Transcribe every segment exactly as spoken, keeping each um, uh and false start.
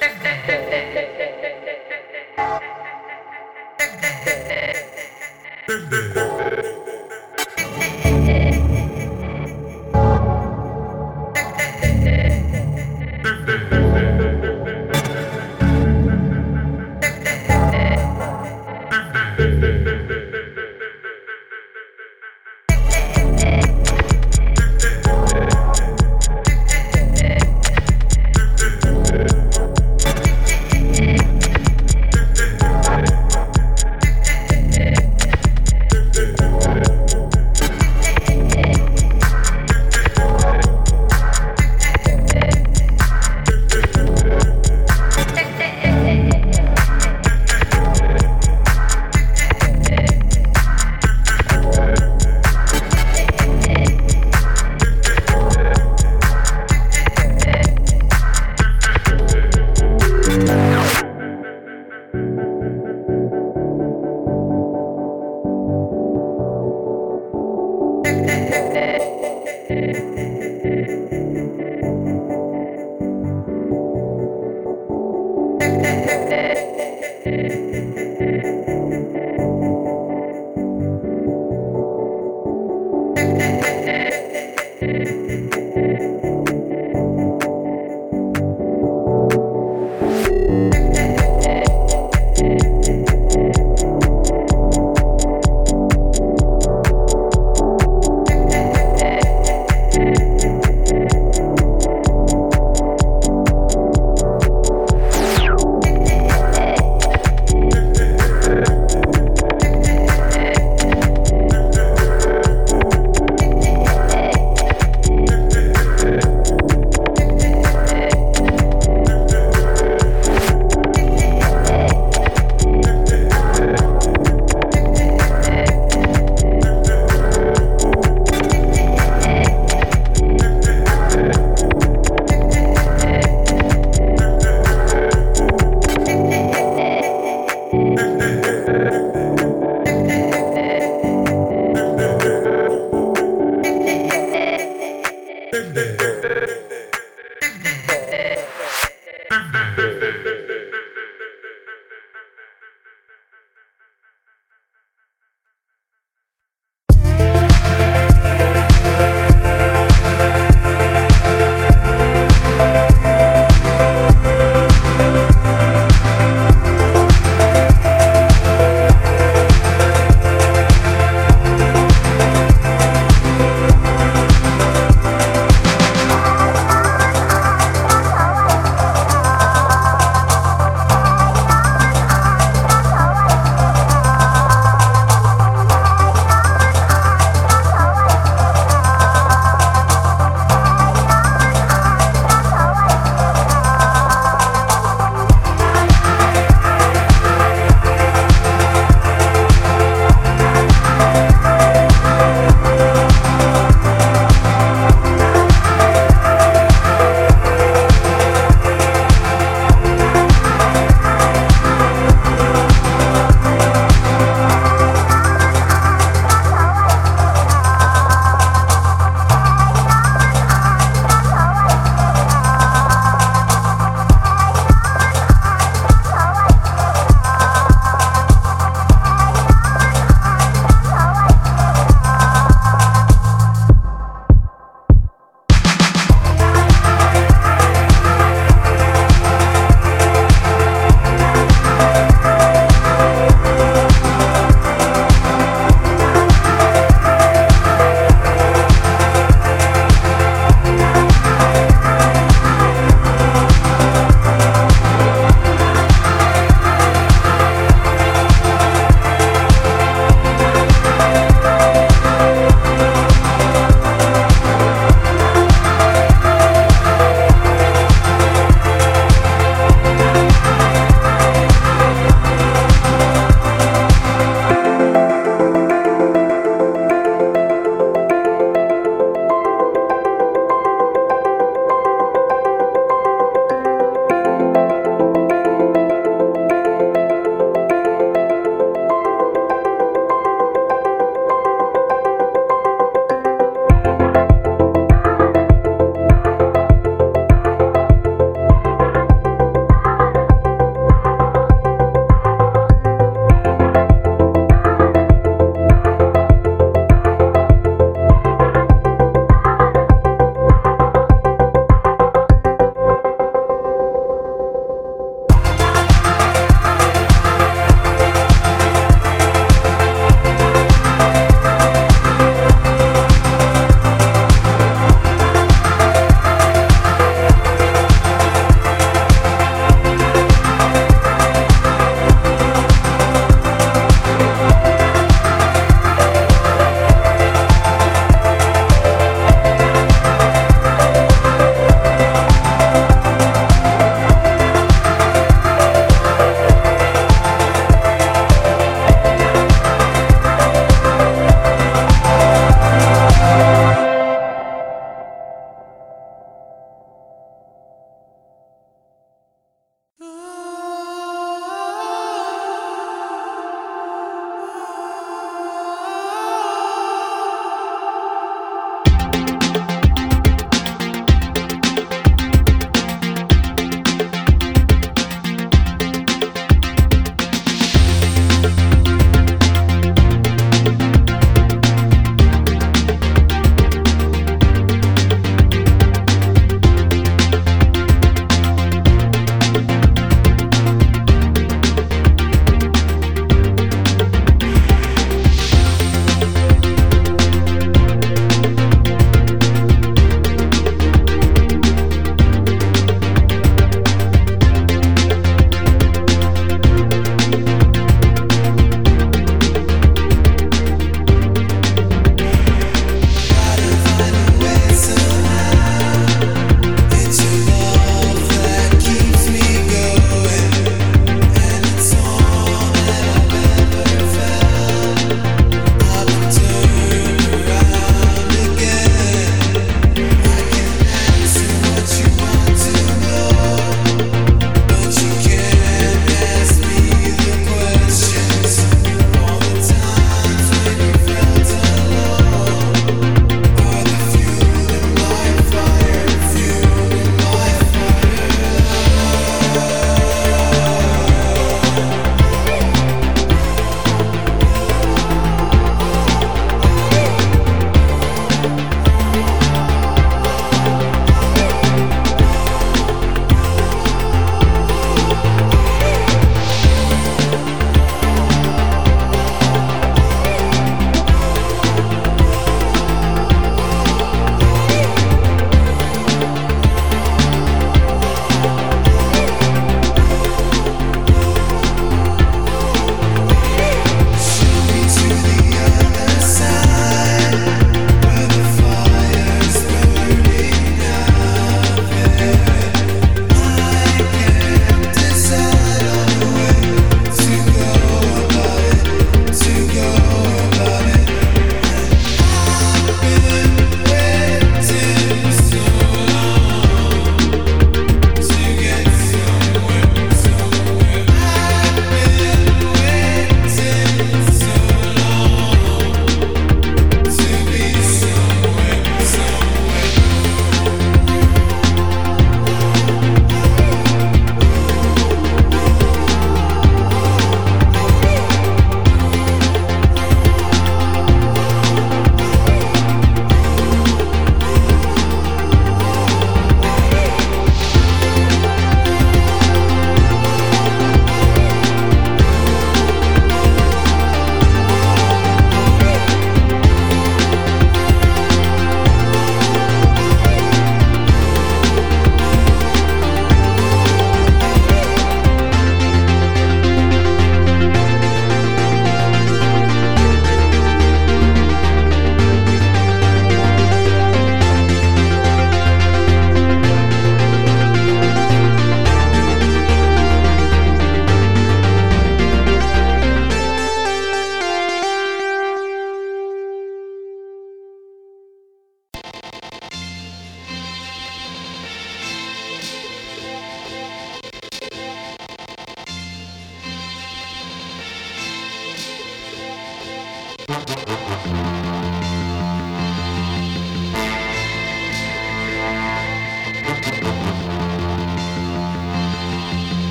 Thank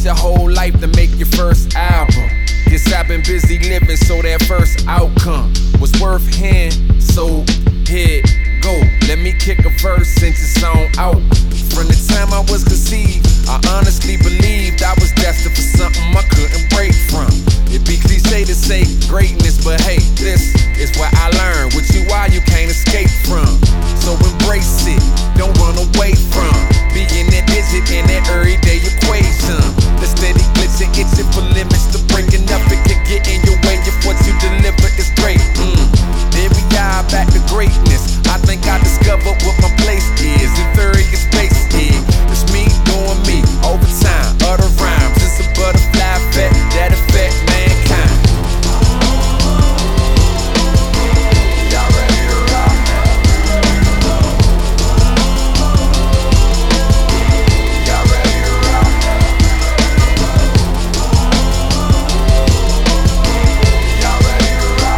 your whole life to make your first album. Guess I've been busy living, so that first outcome was worth hearing. So here go, let me kick a verse since it's on out. From the time I was conceived, I honestly believed I was destined for something I couldn't break from. It'd be cliche to say greatness, but hey, this is what I learned. With you, why you can't escape from. So embrace it, don't run away from being that digit in that everyday equation. The steady glitching, itching for limits to breaking up. It can get in your way if what you deliver is great. Mm. There we are, back to greatness. I think I discovered what my place is. In various space here, it's me doing me over time. Other rhymes, it's a butterfly effect that affect mankind. Y'all ready to rock? Y'all ready to rock? Y'all ready to rock?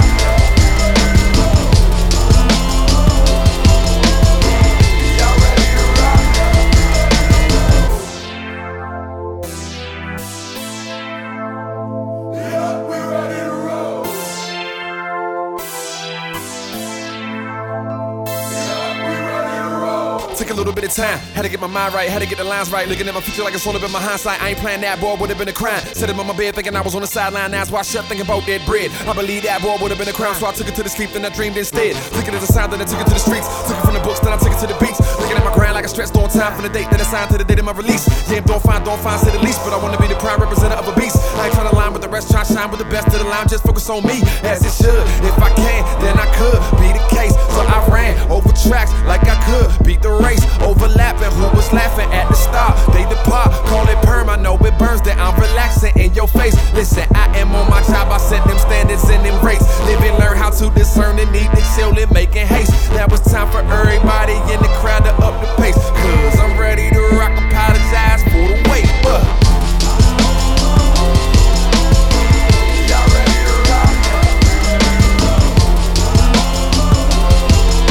Y'all ready to rock? Yeah, we ready to roll. Yeah, we ready to roll. Took a little bit of time, had to get my mind right, had to get the lines right. Looking at my future like it's only been my hindsight. I ain't playing that boy, would've been a crime. Sitting on my bed thinking I was on the sideline, that's why I shut thinking about that bread. I believe that boy would've been a crime, so I took it to the sleep, then I dreamed instead. Took it as a sign, then I took it to the streets. Took it from the books, then I took it to the beats. Looking at my grind like I stretched on time from the date, then I signed to the date of my release. Yeah, don't find, don't find, say the least, but I wanna be the prime representative of a beast. I ain't trying to line with the rest, try to shine with the best of the line, just focus on me, as it should. If I can, then I could be the case. So I ran over tracks like I could beat the race, overlapping who was laughing at the start. They depart, call it perm, I know it burns that I'm relaxing in your face. Listen, I am on my job, I set them standards and them rates. Live and learn how to discern the need to chill and making haste. Now it's time for everybody in the crowd to up the pace, cause I'm ready to rock, apologize for the wait. uh. Y'all ready to rock?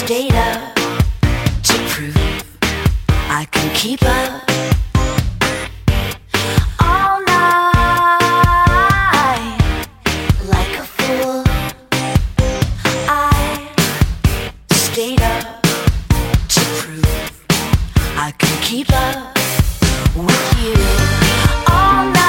stayed up to prove I can keep up. All night, like a fool, I stayed up to prove I can keep up with you. All night.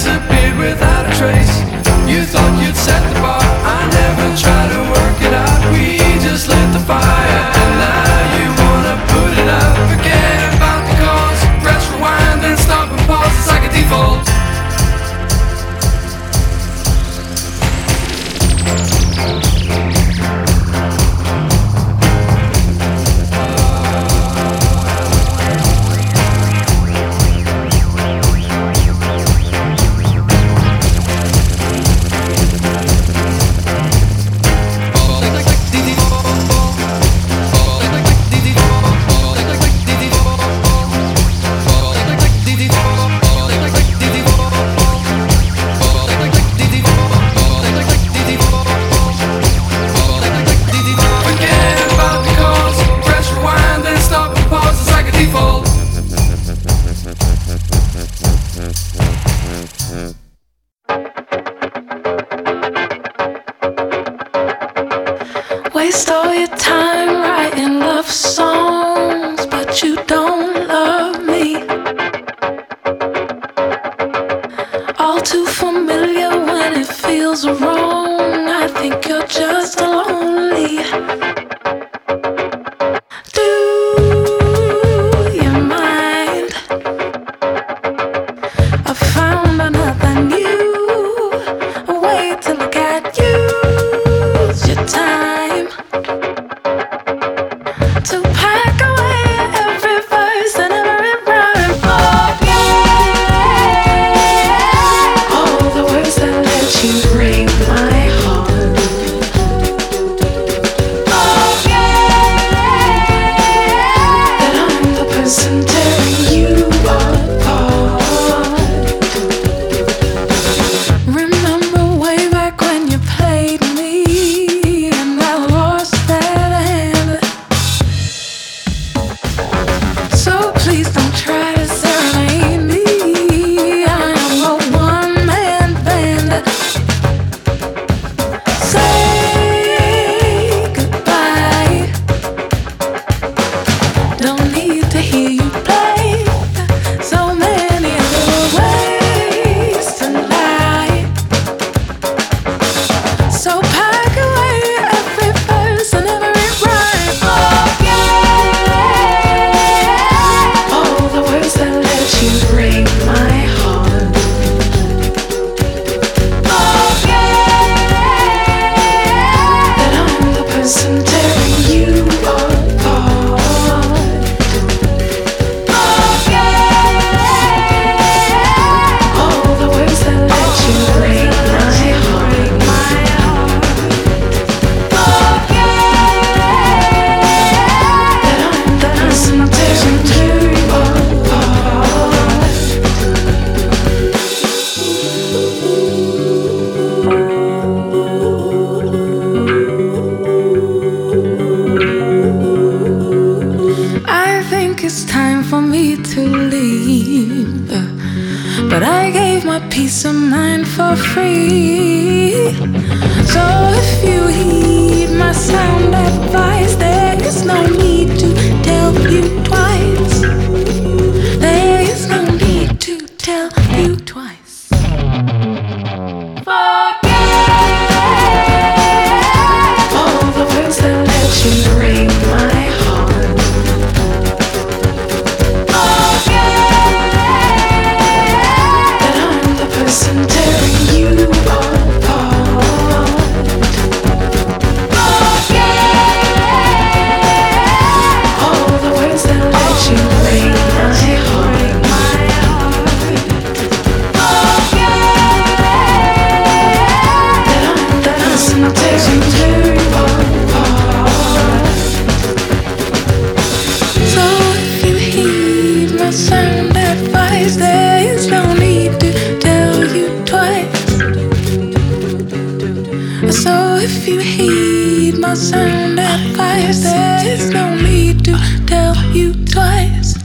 Disappeared without a trace. You thought you'd set the bar. I never tried to work it out. waste all your time writing love songs, but you don't love me. All too familiar when it feels wrong. I think you're just lonely. Do you mind? I found another new way to look at you. Use your time to pack away every verse and every rhyme. Forget all the words that let you break my heart. Forget that I'm the person tearing you apart. Remember way back when you played me and I lost that hand. So please don't try to serenade me. I am a one-man band. Say goodbye. Don't need to hear you play so many other ways tonight. So pack away every verse and every rhyme. Forget all the words that let you break my heart. Forget that I'm the person tearing you apart. Forget all the words that let you break my heart. Forget that I'm the person tearing you apart. I think it's time for me to leave, but I gave my peace of mind for free. So if you heed my sound advice, there is no need to tell you twice. There is no need to tell you twice. Forget all the words that let you break my heart. Forget that I'm the person tearing you apart. Forget all the words that let you break my heart. Forget that I'm the person tearing you apart. So if you heed my sound advice, there is no need to tell you twice. So if you heed my sound advice, there is no need to tell you twice.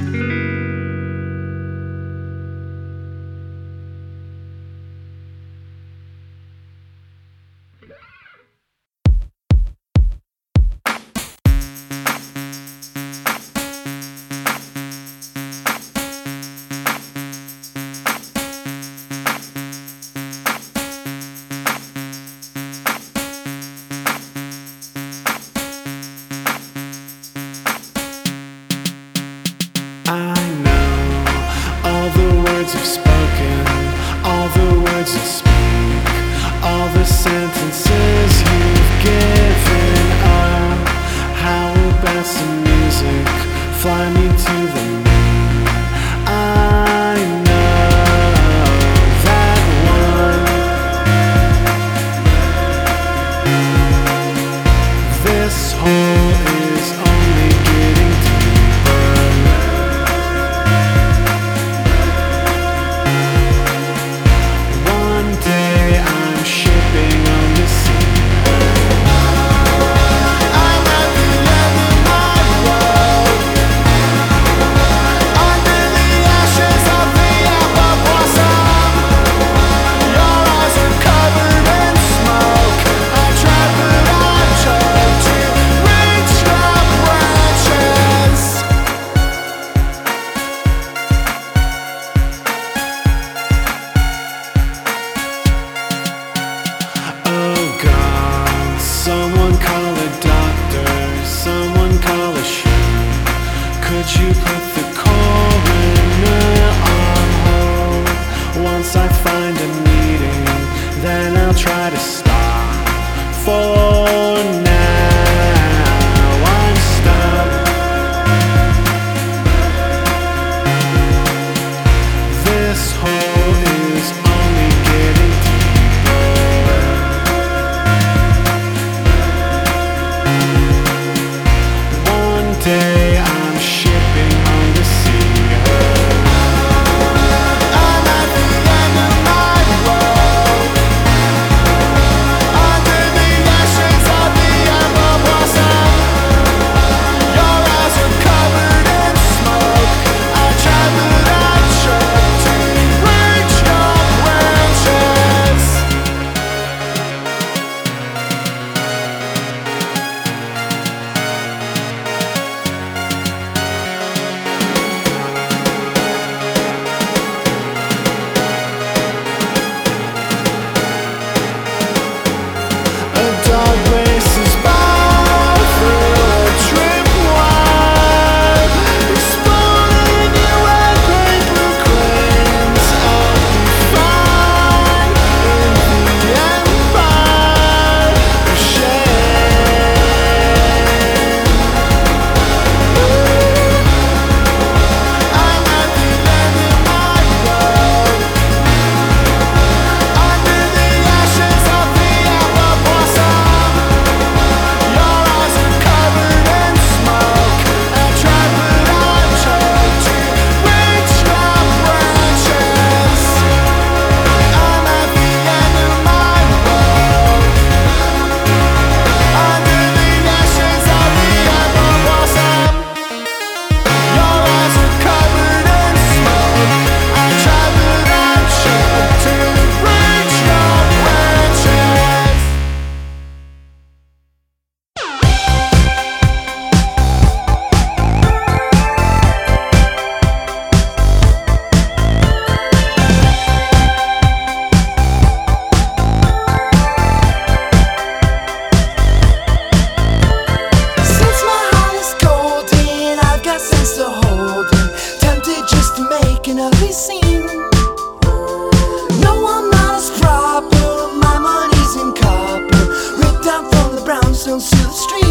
To the street.